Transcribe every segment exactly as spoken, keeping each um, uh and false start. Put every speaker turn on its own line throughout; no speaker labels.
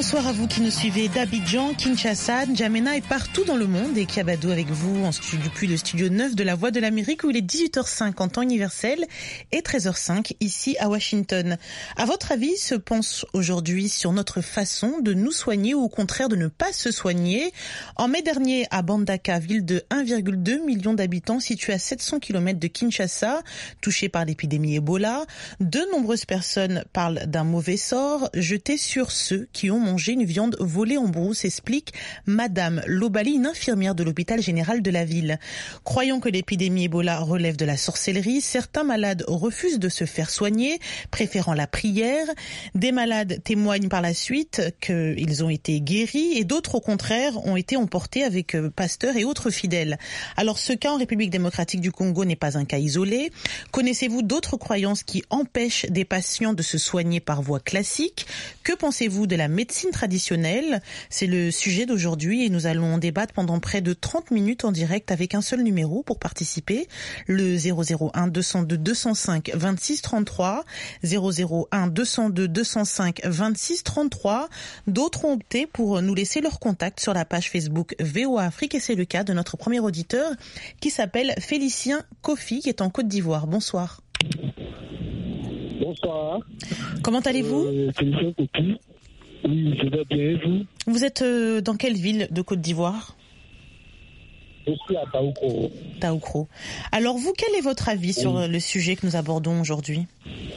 Bonsoir à vous qui nous suivez d'Abidjan, Kinshasa, N'Djamena et partout dans le monde. Et Kiabadou avec vous en studio, depuis le studio neuf de la Voix de l'Amérique où il est dix-huit heures cinq en temps universel et treize heures cinq ici à Washington. À votre avis, se pense aujourd'hui sur notre façon de nous soigner ou au contraire de ne pas se soigner? En mai dernier, à Mbandaka, ville de un virgule deux million d'habitants située à sept cents kilomètres de Kinshasa, touchée par l'épidémie Ebola, de nombreuses personnes parlent d'un mauvais sort jeté sur ceux qui ont mangé une viande volée en brousse, explique Madame Lobali, une infirmière de l'hôpital général de la ville. Croyant que l'épidémie Ebola relève de la sorcellerie, certains malades refusent de se faire soigner, préférant la prière. Des malades témoignent par la suite qu'ils ont été guéris et d'autres au contraire ont été emportés avec pasteurs et autres fidèles. Alors ce cas en République démocratique du Congo n'est pas un cas isolé. Connaissez-vous d'autres croyances qui empêchent des patients de se soigner par voie classique? Que pensez-vous de la médecine traditionnelle? C'est le sujet d'aujourd'hui et nous allons débattre pendant près de trente minutes en direct avec un seul numéro pour participer. Le zéro zéro un deux cent deux deux cent cinq vingt-six trente-trois, zéro zéro un deux cent deux deux cent cinq vingt-six trente-trois. D'autres ont opté pour nous laisser leur contact sur la page Facebook V O A Afrique et c'est le cas de notre premier auditeur qui s'appelle Félicien Kofi qui est en Côte d'Ivoire. Bonsoir.
Bonsoir.
Comment allez-vous?
euh, Félicien Kofi. Oui, je vais bien, vous?
Vous êtes euh, dans quelle ville de Côte d'Ivoire?
Je suis à Taoukro.
Taoukro. Alors vous, quel est votre avis oui. sur le sujet que nous abordons aujourd'hui?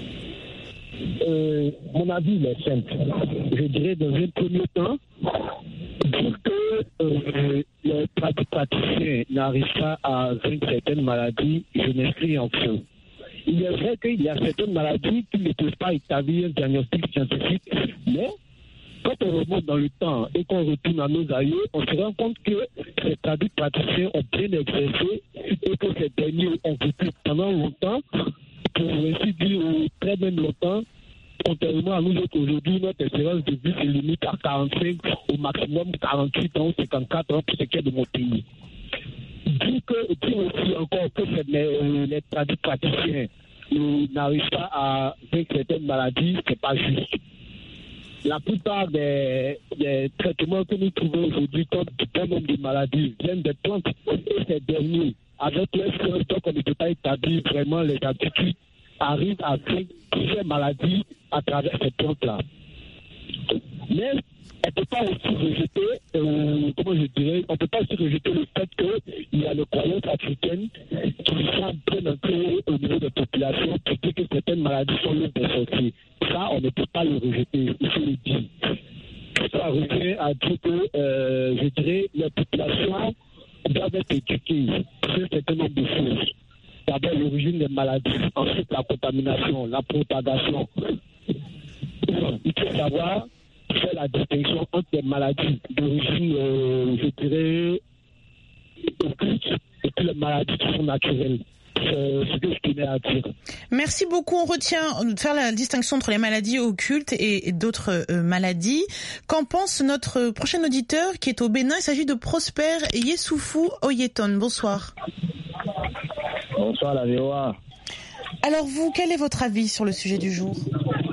euh, Mon avis il est simple. Je dirais dans un premier temps, dire que euh, les praticiens n'arrivent pas à vaincre certaines maladies, je m'inscris en feu. Il est vrai qu'il y a certaines maladies qui ne peuvent pas établir un diagnostic scientifique, mais quand on remonte dans le temps et qu'on retourne à nos aïeux, on se rend compte que ces tradis praticiens ont bien exercé et que ces derniers ont vécu pendant longtemps, pour ainsi dire très même longtemps. Contrairement à nous autres aujourd'hui, notre espérance de vie se limite à quarante-cinq, au maximum quarante-huit ans, cinquante-quatre ans pour ce qui est de mon pays. Dire que, dire aussi encore que les, les tradis praticiens n'arrivent pas à vaincre certaines maladies, c'est pas juste. La plupart des, des traitements que nous trouvons aujourd'hui contre un nombre de maladies viennent des plantes et ces derniers, avec les sciences, donc on ne peut pas établir vraiment les aptitudes, arrivent à vaincre plusieurs maladies à travers ces plantes-là. Mais on ne peut pas aussi rejeter, euh, comment je dirais, on ne peut pas aussi rejeter le fait qu'il y a les croyances africaines qui sont bien ancrées au niveau des populations pour dire que certaines maladies sont l'œuvre des sorciers. Ça, on ne peut pas le rejeter, il faut le dire. Ça revient à dire que, euh, je dirais, les populations doivent être éduquées sur un certain nombre de choses. D'abord, l'origine des maladies, ensuite la contamination, la propagation. Il faut savoir faire la distinction entre les maladies d'origine, euh, je dirais, occulte et puis les maladies qui sont naturelles. C'est ce que je tenais à dire.
Merci beaucoup. On retient de faire la distinction entre les maladies occultes et, et d'autres euh, maladies. Qu'en pense notre prochain auditeur qui est au Bénin? Il s'agit de Prosper Yessoufou Oyeton. Bonsoir.
Bonsoir la V O A.
Alors vous, quel est votre avis sur le sujet du jour?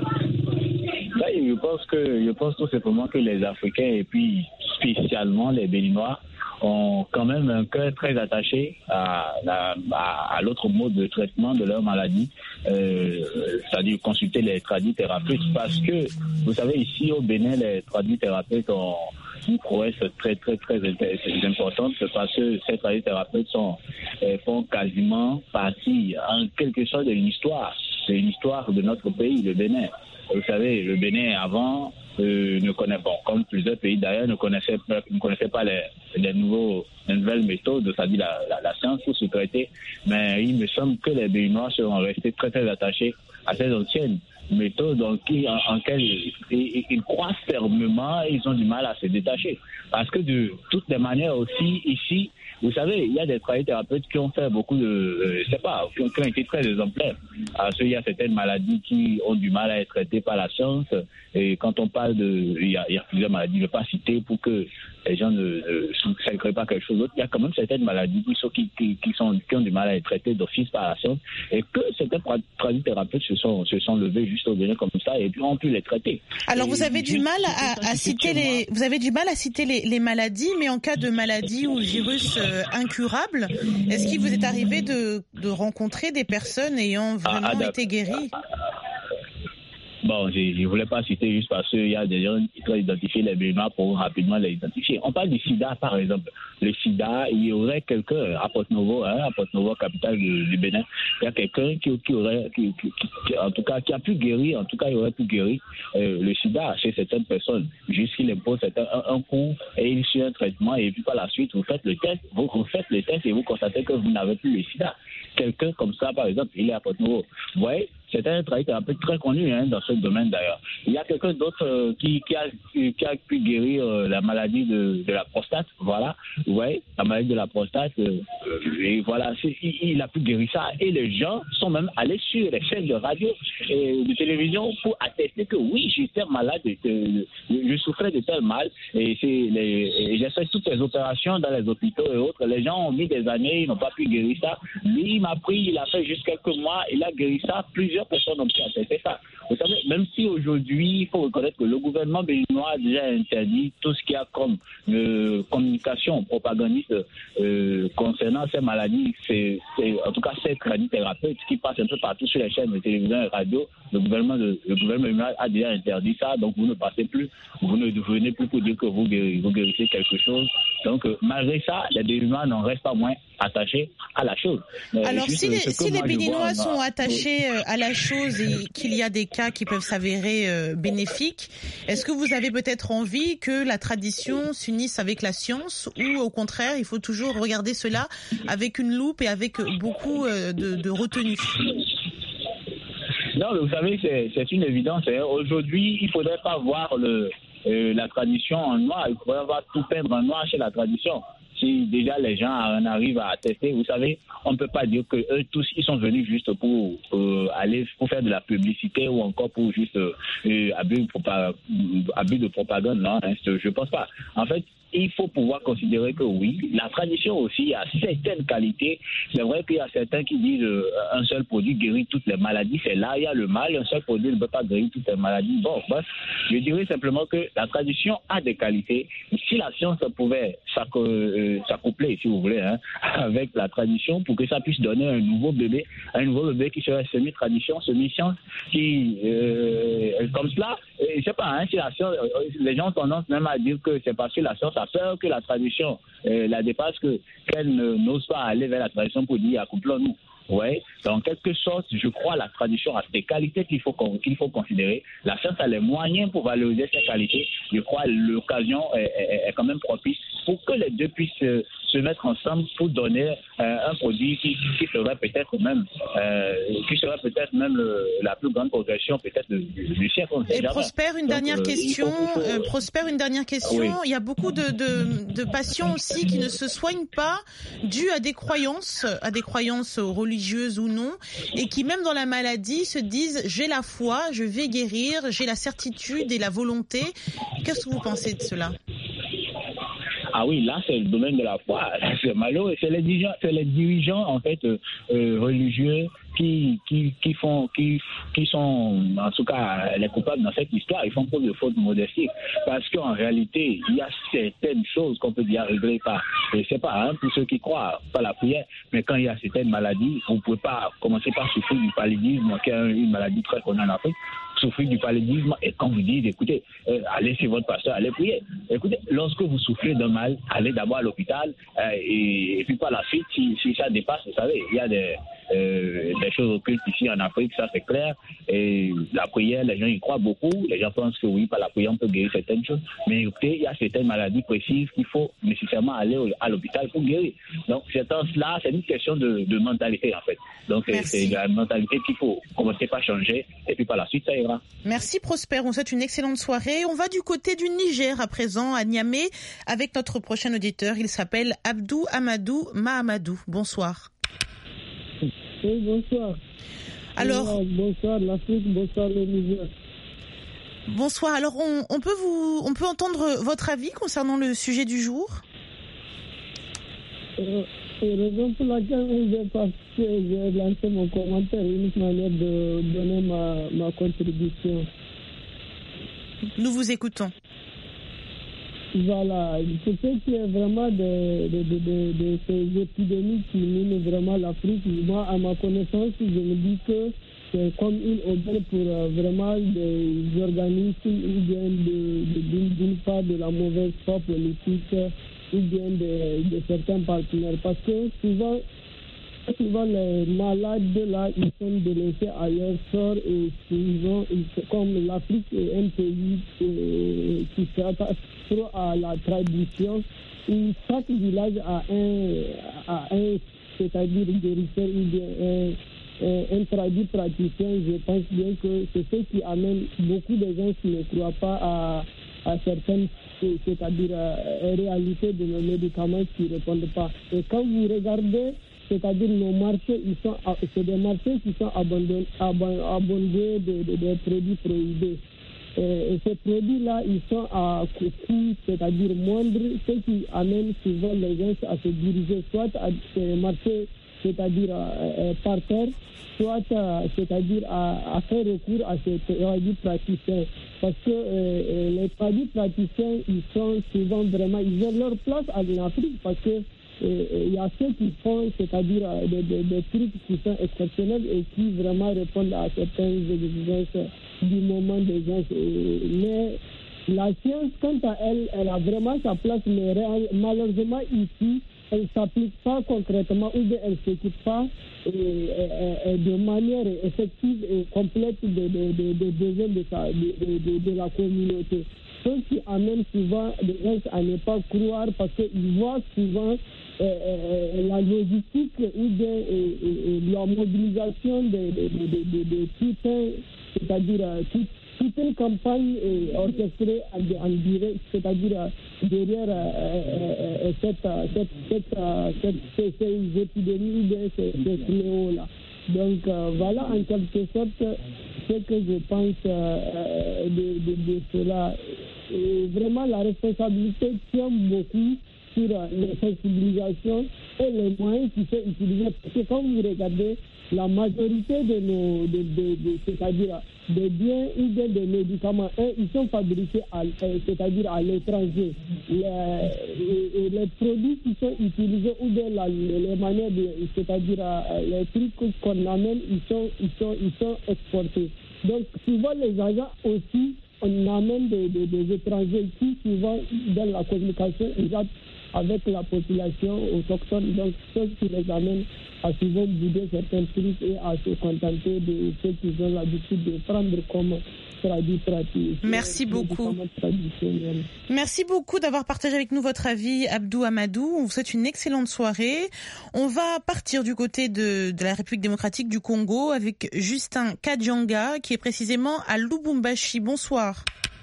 Là, je pense que je pense tout simplement que les Africains et puis spécialement les Béninois ont quand même un cœur très attaché à, à, à, à l'autre mode de traitement de leur maladie, euh, c'est-à-dire consulter les tradithérapeutes, parce que vous savez ici au Bénin les tradithérapeutes ont une prouesse très très très importante parce que ces tradithérapeutes sont euh, font quasiment partie en quelque sorte de l'histoire, de l'histoire de notre pays, le Bénin. Vous savez, le Bénin avant euh, ne connaît pas, comme plusieurs pays d'ailleurs, ne connaissait pas, ne connaissait pas les, les, nouveaux, les nouvelles méthodes, c'est-à-dire la, la, la science pour se traiter. Mais il me semble que les Béninois seront restés très très attachés à ces anciennes méthodes en, qui, en, en quelles ils, ils, ils croient fermement et ils ont du mal à se détacher. Parce que de toutes les manières aussi, ici, Vous savez, il y a des tradithérapeutes qui ont fait beaucoup de, euh, je sais pas, qui ont, qui ont été très exemplaires. Parce qu'il y a certaines maladies qui ont du mal à être traitées par la science. Et quand on parle de, il y a, il y a plusieurs maladies, je ne vais pas citer pour que les gens ne, ne, ne créent pas quelque chose d'autre. Il y a quand même certaines maladies qui sont, qui, qui, qui sont, qui ont du mal à être traitées d'office par la science. Et que certains tradithérapeutes se sont, se sont levés juste au dernier comme ça et puis ont pu les traiter.
Alors
et
vous avez du mal à, à citer les, vous avez du mal à citer les, les maladies, mais en cas de maladie ou virus euh, incurable, est-ce qu'il vous est arrivé de, de rencontrer des personnes ayant vraiment ah, été guéries?
Bon, je ne voulais pas citer juste parce qu'il y a des gens qui doivent identifier les béninois pour rapidement les identifier. On parle du sida, par exemple. Le sida, il y aurait quelqu'un à Porto-Novo, hein, à Porto-Novo, capitale du, du Bénin, il y a quelqu'un qui, qui aurait, qui, qui, qui, en tout cas, qui a pu guérir, en tout cas, il aurait pu guérir euh, le sida chez certaines personnes. Juste qu'il impose un, un coup et il suit un traitement et puis par la suite, vous faites le test, vous refaites le test et vous constatez que vous n'avez plus le sida. Quelqu'un comme ça, par exemple, il est à Porto-Novo. Vous voyez, c'est un travail un peu très connu hein, dans ce domaine d'ailleurs. Il y a quelqu'un d'autre euh, qui, qui, a, qui a pu guérir euh, la maladie de, de la prostate, voilà. Vous voyez, la maladie de la prostate, euh, et voilà, il, il a pu guérir ça. Et les gens sont même allés sur les chaînes de radio et de télévision pour attester que oui, j'étais malade, je, je souffrais de tel mal. Et, c'est les, et j'ai fait toutes les opérations dans les hôpitaux et autres. Les gens ont mis des années, ils n'ont pas pu guérir ça. Lui, il m'a pris, il a fait juste quelques mois, il a guéri ça. Plusieurs personnes ont pu attester ça. Vous savez, même si aujourd'hui, il faut reconnaître que le gouvernement béninois a déjà interdit tout ce qu'il y a comme euh, communication propagandiste euh, concernant ces maladies, c'est, c'est, en tout cas ces tradithérapeutes qui passent un peu partout sur les chaînes de télévision et radio, le gouvernement, de, le gouvernement a déjà interdit ça, donc vous ne passez plus, vous ne venez plus pour dire que vous guérissez, vous guérissez quelque chose. Donc euh, malgré ça, les Béninois n'en restent pas moins attachés à la chose.
Euh, Alors si les, si les Béninois sont dans... attachés à la chose et qu'il y a des cas qui peuvent s'avérer euh, bénéfiques, est-ce que vous avez peut-être envie que la tradition s'unisse avec la science ou au contraire, il faut toujours regarder cela avec une loupe et avec beaucoup euh, de, de retenue?
Non, vous savez, c'est, c'est une évidence. Hein. Aujourd'hui, il ne faudrait pas voir le, euh, la tradition en noir, il faudrait pas tout peindre en noir chez la tradition. Si déjà les gens en arrivent à tester, vous savez, on ne peut pas dire que eux tous, ils sont venus juste pour euh, aller pour faire de la publicité ou encore pour juste euh, abus, propa- abus de propagande. Non, hein, je ne pense pas. En fait, il faut pouvoir considérer que oui, la tradition aussi a certaines qualités. C'est vrai qu'il y a certains qui disent euh, un seul produit guérit toutes les maladies. C'est là, il y a le mal. Un seul produit ne peut pas guérir toutes les maladies. Bon, bref, je dirais simplement que la tradition a des qualités. Si la science pouvait s'accou- euh, s'accoupler, si vous voulez, hein, avec la tradition pour que ça puisse donner un nouveau bébé, un nouveau bébé qui serait semi-tradition, semi-science, qui, euh, comme cela, je ne sais pas, hein, si la science, les gens ont tendance même à dire que c'est parce que la science a peur que la tradition euh, la dépasse, que, qu'elle ne, n'ose pas aller vers la tradition pour dire accouplons-nous. Ouais. En quelque sorte, je crois que la tradition a des qualités qu'il faut, qu'il faut considérer. La science a les moyens pour valoriser ces qualités. Je crois que l'occasion est, est, est quand même propice pour que les deux puissent se, se mettre ensemble pour donner euh, un produit qui, qui serait peut-être même, euh, qui serait peut-être même le, la plus grande progression peut-être du, du siècle.
Et Prosper, une Donc, dernière euh, question. Faut, faut... Euh, Prosper, une dernière question. Oui. Il y a beaucoup de, de, de patients aussi qui ne se soignent pas dû à des croyances, à des croyances religieuses ou non, et qui même dans la maladie se disent j'ai la foi, je vais guérir, j'ai la certitude et la volonté. Qu'est-ce que vous pensez de cela?
Ah oui, là c'est le domaine de la foi, c'est malheureux, c'est les dirigeants, c'est les dirigeants en fait euh, religieux qui qui qui font qui qui sont en tout cas les coupables dans cette histoire. Ils font preuve de faute de modestie parce qu'en réalité il y a certaines choses qu'on peut dire régler par, je sais pas, hein, pour ceux qui croient pas la prière, mais quand il y a certaines maladies, vous pouvez pas commencer par souffrir du paludisme, qui est une maladie très connue en Afrique. Souffrir du paludisme et quand vous dites écoutez, euh, allez chez votre pasteur, allez prier. Écoutez, lorsque vous souffrez d'un mal, allez d'abord à l'hôpital euh, et, et puis par la suite, si, si ça dépasse, vous savez, il y a des euh, des choses occultes ici en Afrique, ça c'est clair. Et la prière, les gens y croient beaucoup. Les gens pensent que oui, par la prière, on peut guérir certaines choses. Mais écoutez, il y a certaines maladies précises qu'il faut nécessairement aller à l'hôpital pour guérir. Donc, c'est là, c'est une question de, de mentalité, en fait. Donc, c'est la mentalité qu'il faut commencer par changer. Et puis, par la suite, ça ira.
Merci, Prosper. On souhaite une excellente soirée. On va du côté du Niger à présent, à Niamey, avec notre prochain auditeur. Il s'appelle Abdou Amadou Mahamadou. Bonsoir.
Oui, bonsoir.
Alors,
bonsoir l'Afrique, bonsoir le Niger.
Bonsoir. Alors, on, on peut vous, on peut entendre votre avis concernant le sujet du jour.
Euh, et raison pour laquelle j'ai pas j'ai lancé mon commentaire, une manière de donner ma, ma contribution.
Nous vous écoutons.
Voilà, c'est ce qui est vraiment de, de, de, de, de ces épidémies qui minent vraiment l'Afrique. Moi, à ma connaissance, je me dis que c'est comme une aubaine pour euh, vraiment des organismes ou bien d'une part de la mauvaise foi politique ou bien de, de certains partenaires. Parce que souvent, souvent les malades là, ils sont délaissés à leur sort et souvent, comme l'Afrique est un pays euh, qui s'attache trop à la tradition, où chaque village a un, a un c'est-à-dire guérisseur ou bien un, un, un traduit praticien. Je pense bien que c'est ce qui amène beaucoup de gens qui ne croient pas à, à certaines, c'est-à-dire à, à réalité de nos médicaments qui ne répondent pas. Et quand vous regardez, c'est-à-dire nos marchés, ils sont, c'est des marchés qui sont abondés, abondés de, de, de produits prohibés. Et, et ces produits-là, ils sont à coût, c'est-à-dire moindre, ce qui amène souvent les gens à se diriger soit à ces marchés, c'est-à-dire euh, par terre, soit à, c'est-à-dire à, à faire recours à ces produits praticiens. Parce que euh, les produits praticiens, ils sont souvent vraiment, ils ont leur place en Afrique parce que il y a ceux qui font, c'est-à-dire des, des, des trucs qui sont exceptionnels et qui vraiment répondent à certaines exigences du moment des gens. Mais la science, quant à elle, elle a vraiment sa place, mais malheureusement ici, elle ne s'applique pas concrètement ou bien elle ne s'occupe pas et, et, et de manière effective et complète des de, de, de besoins de, de, de, de la communauté. Ce qui amène souvent les gens à ne pas croire parce qu'ils voient souvent euh, euh, la logistique ou bien euh, euh, la mobilisation de, de, de, de, de tout un, c'est-à-dire euh, tout, toute une campagne euh, orchestrée en, en direct, c'est-à-dire euh, derrière euh, euh, cette, cette, cette, euh, cette, ces, ces épidémies ou bien ces, ces fléaux-là. Donc euh, voilà en quelque sorte ce que je pense euh, de, de, de cela. Et vraiment la responsabilité tient beaucoup sur euh, les sensibilisations et les moyens qui sont utilisés. Parce que quand vous regardez la majorité de nos, de, de, de, c'est-à-dire des biens ou bien des médicaments, hein, ils sont fabriqués à, c'est-à-dire à l'étranger. Les, les, les produits qui sont utilisés ou bien la, les manières de, c'est-à-dire les trucs qu'on amène, ils sont, ils sont, ils sont exportés. Donc souvent les agents aussi, on amène des, des, des étrangers qui souvent dans la communication, ils ont avec la population autochtone, donc ce qui les amène à souvent bouder certains trucs et à se contenter de ce qu'ils ont l'habitude de prendre comme traduit pratique.
Merci beaucoup. Merci beaucoup d'avoir partagé avec nous votre avis, Abdou Amadou. On vous souhaite une excellente soirée. On va partir du côté de, de la République démocratique du Congo avec Justin Kadjanga, qui est précisément à Lubumbashi. Bonsoir.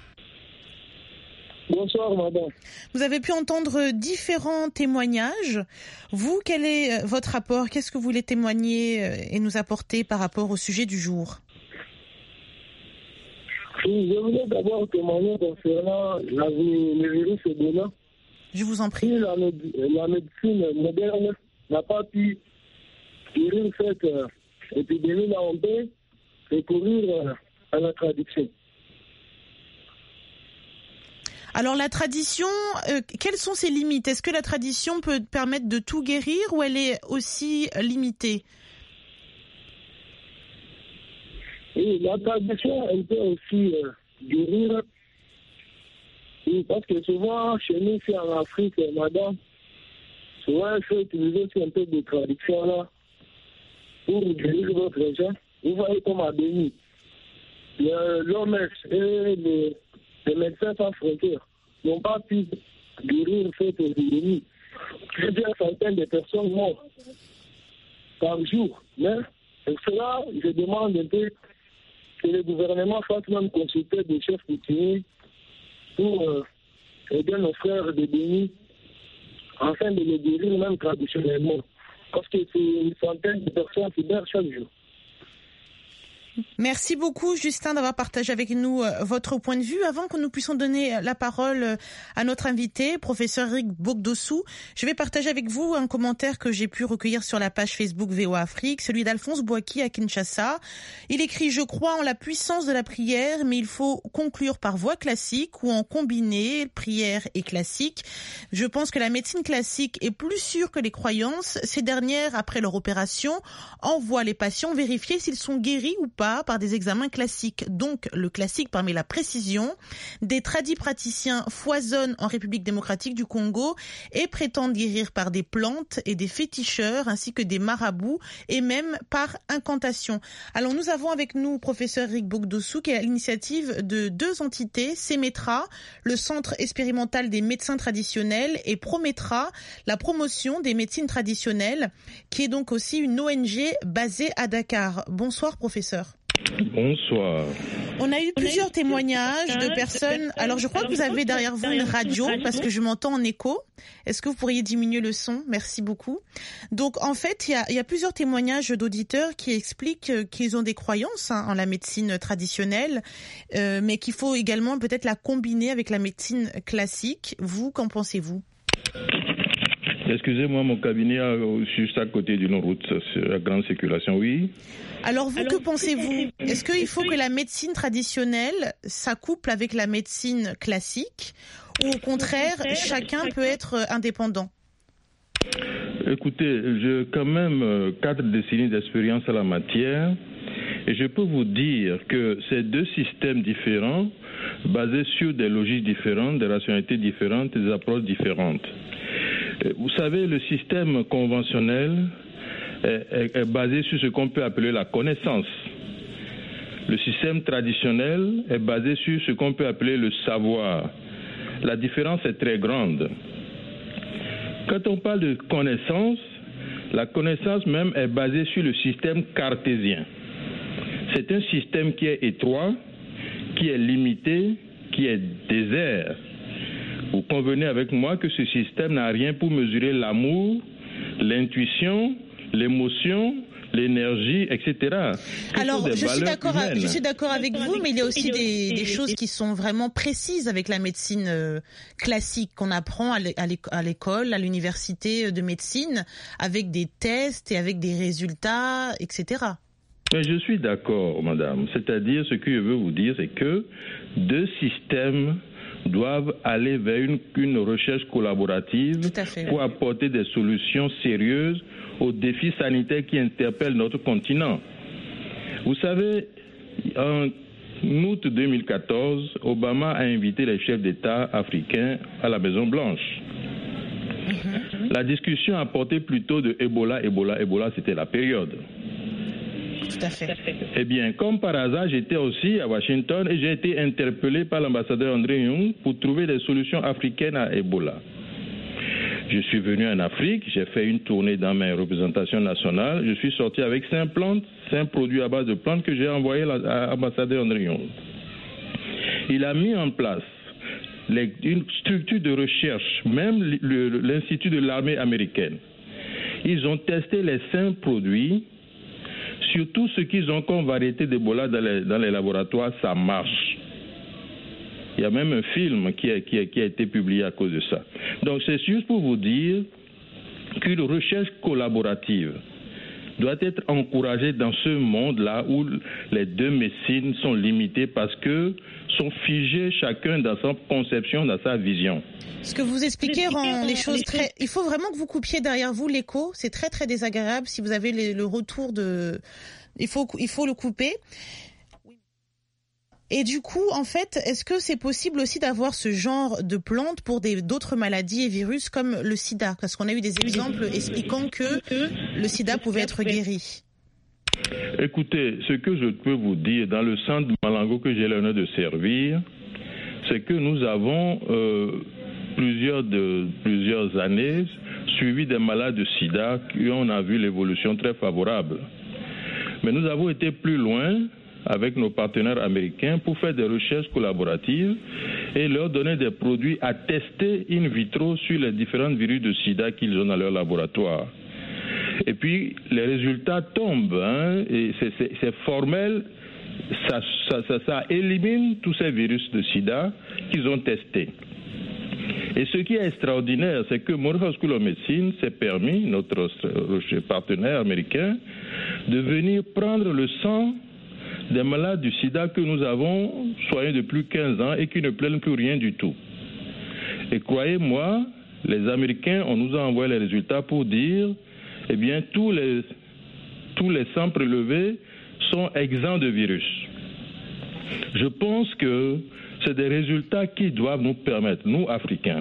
Bonsoir, madame.
Vous avez pu entendre différents témoignages. Vous, quel est votre rapport? Qu'est-ce que vous voulez témoigner et nous apporter par rapport au sujet du jour?
Oui, je voulais d'abord témoigner concernant la, le virus Ebola.
Je vous en prie.
La, la médecine moderne n'a pas pu guérir cette euh, épidémie-là, on peut recourir euh, à la tradition.
Alors la tradition, euh, quelles sont ses limites? Est-ce que la tradition peut permettre de tout guérir ou elle est aussi limitée?
Oui, la tradition, elle peut aussi euh, guérir. Oui, parce que souvent, chez nous, ici en Afrique, madame, souvent, il faut utiliser aussi un peu de tradition là pour guérir d'autres gens. Vous voyez comme à Béni, l'O M S et les, les médecins sans frontières n'ont pas pu guérir cette épidémie. Plusieurs centaines de personnes mortes par jour. Mais pour cela, je demande un peu que le gouvernement fasse même consulter des chefs coutumiers pour euh, aider nos frères de Béni afin de les guérir même traditionnellement. Parce que c'est une centaine de personnes qui meurent chaque jour.
Merci beaucoup, Justin, d'avoir partagé avec nous votre point de vue. Avant que nous puissions donner la parole à notre invité, professeur Eric Bogdossou, je vais partager avec vous un commentaire que j'ai pu recueillir sur la page Facebook V O A Afrique, celui d'Alphonse Bouaki à Kinshasa. Il écrit « Je crois en la puissance de la prière, mais il faut conclure par voie classique ou en combiner prière et classique. Je pense que la médecine classique est plus sûre que les croyances. Ces dernières, après leur opération, envoient les patients vérifier s'ils sont guéris ou pas par des examens classiques. Donc, le classique permet la précision. Des tradis praticiens foisonnent en République démocratique du Congo et prétendent guérir par des plantes et des féticheurs ainsi que des marabouts et même par incantation. Alors, nous avons avec nous professeur Eric Bogdossou qui est à l'initiative de deux entités, CEMETRA, le Centre expérimental des médecins traditionnels, et PROMETRA, la promotion des médecines traditionnelles, qui est donc aussi une O N G basée à Dakar. Bonsoir, professeur.
Bonsoir.
On a eu plusieurs témoignages de personnes. Alors, je crois que vous avez derrière vous une radio parce que je m'entends en écho. Est-ce que vous pourriez diminuer le son? Merci beaucoup. Donc, en fait, il y a, il y a plusieurs témoignages d'auditeurs qui expliquent qu'ils ont des croyances hein, en la médecine traditionnelle, euh, mais qu'il faut également peut-être la combiner avec la médecine classique. Vous, qu'en pensez-vous?
Excusez-moi, mon cabinet est juste à côté d'une route, c'est la grande circulation, oui.
Alors vous, Alors, que pensez-vous? Est-ce qu'il faut que la médecine traditionnelle s'accouple avec la médecine classique ou au contraire, chacun peut être indépendant?
Écoutez, j'ai quand même quatre décennies d'expérience à la matière et je peux vous dire que ces deux systèmes différents, basés sur des logiques différentes, des rationalités différentes, des approches différentes. Vous savez, le système conventionnel est, est, est basé sur ce qu'on peut appeler la connaissance. Le système traditionnel est basé sur ce qu'on peut appeler le savoir. La différence est très grande. Quand on parle de connaissance, la connaissance même est basée sur le système cartésien. C'est un système qui est étroit, qui est limité, qui est désert. Vous convenez avec moi que ce système n'a rien pour mesurer l'amour, l'intuition, l'émotion, l'énergie, et cetera.
Alors, je suis, d'accord, je suis d'accord avec vous, mais il y a aussi des, des choses qui sont vraiment précises avec la médecine euh, classique qu'on apprend à l'école, à l'université de médecine, avec des tests et avec des résultats, et cetera.
Mais je suis d'accord, madame. C'est-à-dire, ce que je veux vous dire, c'est que deux systèmes doivent aller vers une, une recherche collaborative pour apporter des solutions sérieuses aux défis sanitaires qui interpellent notre continent. Vous savez, en août deux mille quatorze, Obama a invité les chefs d'État africains à la Maison-Blanche. Mm-hmm. La discussion a porté plutôt de Ebola, Ebola, Ebola, c'était la période.
Tout à fait.
Eh bien, comme par hasard, j'étais aussi à Washington et j'ai été interpellé par l'ambassadeur André Young pour trouver des solutions africaines à Ebola. Je suis venu en Afrique, j'ai fait une tournée dans mes représentations nationales, je suis sorti avec cinq plantes, cinq produits à base de plantes que j'ai envoyés à l'ambassadeur André Young. Il a mis en place les, une structure de recherche, même le, l'Institut de l'armée américaine. Ils ont testé les cinq produits. Sur tout ce qu'ils ont comme variété d'Ebola dans les, dans les laboratoires, ça marche. Il y a même un film qui a, qui a, qui a été publié à cause de ça. Donc c'est juste pour vous dire qu'une recherche collaborative doit être encouragée dans ce monde-là où les deux médecines sont limitées parce que sont figés chacun dans sa conception, dans sa vision.
Ce que vous expliquez rend les choses très... Il faut vraiment que vous coupiez derrière vous l'écho. C'est très, très désagréable. Si vous avez les, le retour de... Il faut, il faut le couper. Et du coup, en fait, est-ce que c'est possible aussi d'avoir ce genre de plantes pour des, d'autres maladies et virus comme le sida? Parce qu'on a eu des exemples expliquant que le sida pouvait être guéri.
Écoutez, ce que je peux vous dire dans le centre de Malango que j'ai l'honneur de servir, c'est que nous avons euh, plusieurs, de, plusieurs années suivi des malades de sida qui on a vu l'évolution très favorable. Mais nous avons été plus loin avec nos partenaires américains pour faire des recherches collaboratives et leur donner des produits à tester in vitro sur les différents virus de sida qu'ils ont dans leur laboratoire. Et puis, les résultats tombent, hein, et c'est, c'est, c'est formel, ça, ça, ça, ça élimine tous ces virus de sida qu'ils ont testés. Et ce qui est extraordinaire, c'est que Morehouse School of Medicine s'est permis, notre partenaire américain, de venir prendre le sang des malades du sida que nous avons soignés depuis quinze ans et qui ne plaignent plus rien du tout. Et croyez-moi, les Américains, on nous a envoyé les résultats pour dire, eh bien, tous les, tous les sangs prélevés sont exempts de virus. Je pense que c'est des résultats qui doivent nous permettre, nous, Africains,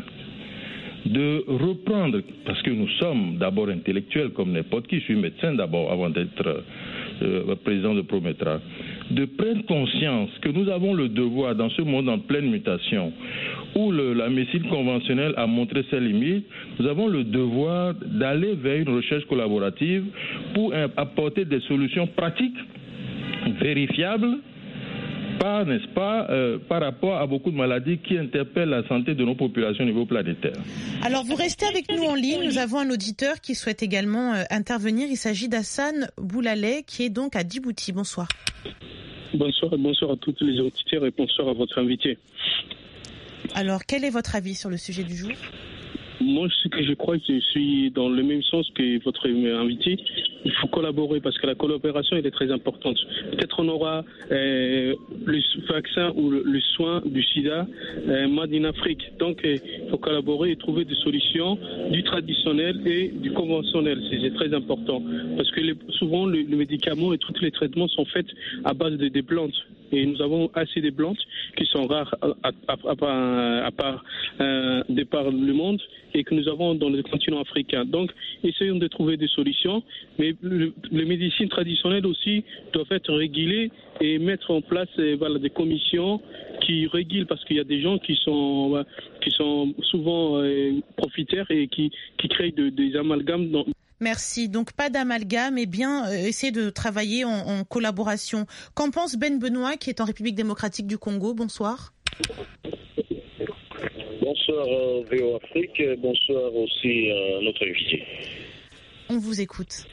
de reprendre, parce que nous sommes d'abord intellectuels comme n'importe qui, je suis médecin d'abord avant d'être euh, président de Prometra, de prendre conscience que nous avons le devoir, dans ce monde en pleine mutation, où le, la médecine conventionnelle a montré ses limites, nous avons le devoir d'aller vers une recherche collaborative pour apporter des solutions pratiques, vérifiables, Pas, n'est-ce pas, euh, par rapport à beaucoup de maladies qui interpellent la santé de nos populations au niveau planétaire.
Alors, vous restez avec nous en ligne. Nous avons un auditeur qui souhaite également euh, intervenir. Il s'agit d'Hassan Boulaleh, qui est donc à Djibouti. Bonsoir.
Bonsoir, bonsoir à tous les auditeurs et bonsoir à votre invité.
Alors, quel est votre avis sur le sujet du jour ?
Moi, ce que je crois, que je suis dans le même sens que votre invité. Il faut collaborer parce que la collaboration elle est très importante. Peut-être on aura euh, le vaccin ou le, le soin du sida euh, made in Afrique. Donc, il euh, faut collaborer et trouver des solutions du traditionnel et du conventionnel. C'est, c'est très important parce que les, souvent, le, le médicament et tous les traitements sont faits à base de, des plantes. Et nous avons assez de plantes qui sont rares à, à, à, à part euh, de par le monde et que nous avons dans le continent africain. Donc, essayons de trouver des solutions, mais le, les médecines traditionnelles aussi doivent être régulées et mettre en place euh, voilà, des commissions qui régulent parce qu'il y a des gens qui sont, euh, qui sont souvent euh, profiteurs et qui, qui créent de, des amalgames dans...
Merci. Donc pas d'amalgame, mais bien euh, essayer de travailler en, en collaboration. Qu'en pense Ben Benoît, qui est en République démocratique du Congo ? Bonsoir.
Bonsoir euh, V O Afrique, bonsoir aussi euh, notre invité.
On vous écoute.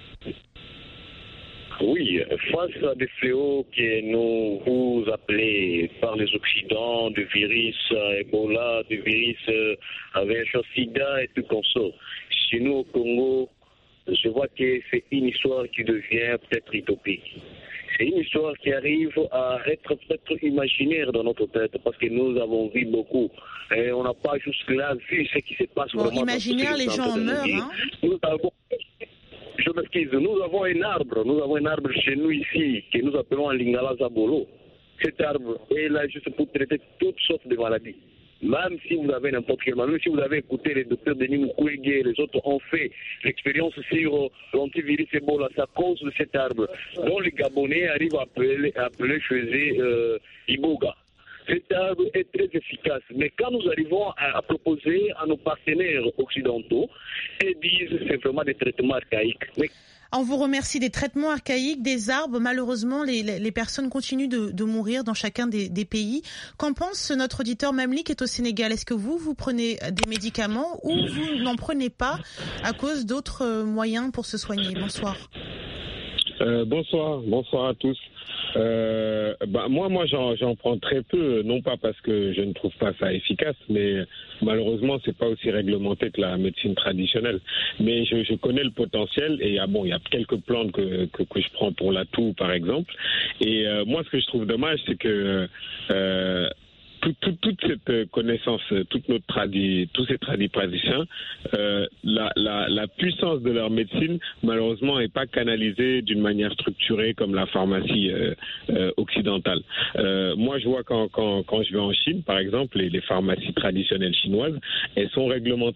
Oui, face à des fléaux que nous vous appelez par les Occidents, de virus euh, Ebola, de virus euh, avec un sida et tout comme ça. Chez nous au Congo, je vois que c'est une histoire qui devient peut-être utopique. C'est une histoire qui arrive à être peut-être imaginaire dans notre tête parce que nous avons vu beaucoup. Et on n'a pas jusque-là vu ce qui se passe
bon,
vraiment.
Imaginaire, les gens en meurent. Hein?
Nous avons, je m'excuse, nous avons un arbre, nous avons un arbre chez nous ici que nous appelons un Lingala Zabolo. Cet arbre est là juste pour traiter toutes sortes de maladies. Même si vous avez n'importe quelle maladie, même si vous avez écouté les docteurs Denis Mukwege et les autres ont fait l'expérience sur l'antivirus Ebola, c'est à cause de cet arbre dont les Gabonais arrivent à appeler, à appeler chez euh, Iboga. Cet arbre est très efficace, mais quand nous arrivons à, à proposer à nos partenaires occidentaux, ils disent que c'est vraiment des traitements archaïques. Mais
on vous remercie. Des traitements archaïques, des arbres. Malheureusement, les, les personnes continuent de, de mourir dans chacun des, des pays. Qu'en pense notre auditeur Mamli qui est au Sénégal ? Est-ce que vous, vous prenez des médicaments ou vous n'en prenez pas à cause d'autres moyens pour se soigner ? Bonsoir.
Euh, bonsoir, bonsoir à tous. Euh, bah, moi, moi, j'en, j'en prends très peu, non pas parce que je ne trouve pas ça efficace, mais malheureusement, c'est pas aussi réglementé que la médecine traditionnelle. Mais je, je connais le potentiel et ah bon, il y a quelques plantes que, que, que je prends pour la toux, par exemple. Et euh, moi, ce que je trouve dommage, c'est que euh, Toute, toute, toute cette connaissance, toute notre tradi, tous ces tradis praticiens, euh, la, la, la puissance de leur médecine, malheureusement, n'est pas canalisée d'une manière structurée comme la pharmacie euh, euh, occidentale. Euh, moi, je vois quand, quand, quand je vais en Chine, par exemple, les, les pharmacies traditionnelles chinoises, elles sont réglementées.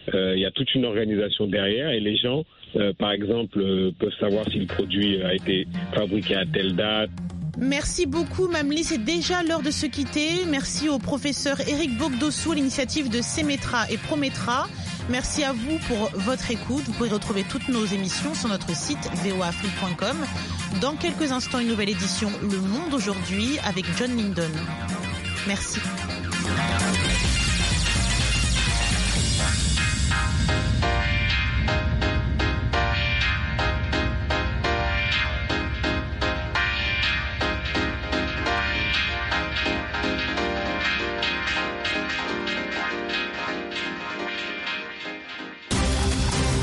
euh, il y a toute une organisation derrière et les gens, euh, par exemple, euh, peuvent savoir si le produit a été fabriqué à telle date.
Merci beaucoup Mamli, c'est déjà l'heure de se quitter. Merci au professeur Eric Bogdossou, l'initiative de Semetra et Prometra. Merci à vous pour votre écoute. Vous pouvez retrouver toutes nos émissions sur notre site v o a afrique point com. Dans quelques instants, une nouvelle édition Le Monde aujourd'hui avec John Lindon. Merci.